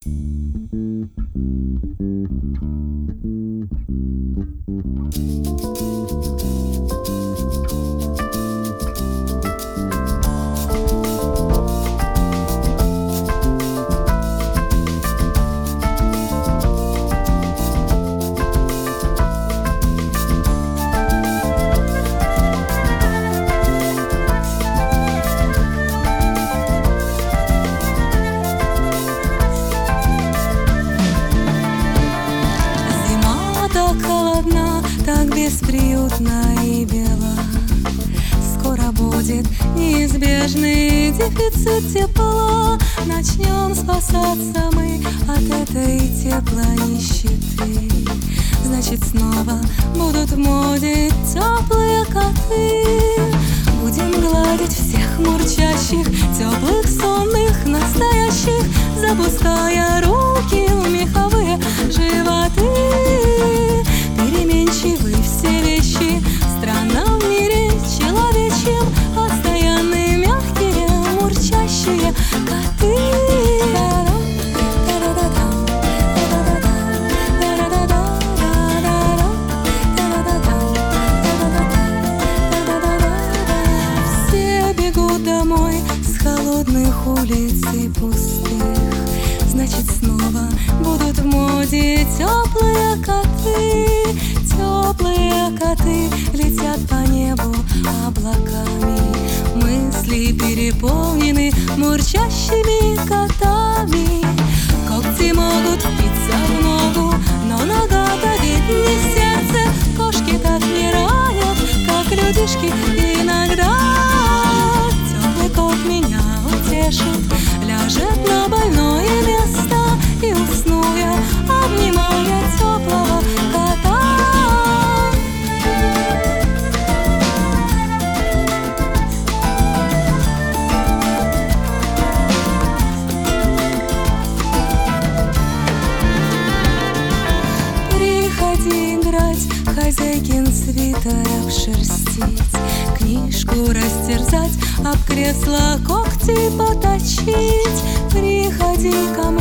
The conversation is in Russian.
Так бесприютна и бела. Скоро будет неизбежный дефицит тепла. Начнем спасаться мы от этой теплонищеты. Значит, снова будут в моде теплые коты. Будем гладить всех мурчащих, теплых, сонных, настоящих, запуская руки в меховые животы. Переменчивы все вещи в странном мире человечьем, постоянные, мягкие, мурчащие коты. Все бегут домой с холодных улиц и пустых. Значит, снова будут в моде теплые коты. Теплые коты летят по небу облаками. Мысли переполнены мурчащими котами. Когти могут впиться в ногу, но нога давит не сердце. Кошки так не ранят, как людишки иногда. Теплый кот меня утешит, ляжет на больное место, и усну я, обнимая теплого кота. Приходи играть, хозяйкин свитер обшерстить, книжку растерзать, об кресло когти поточить. Приходи ко мне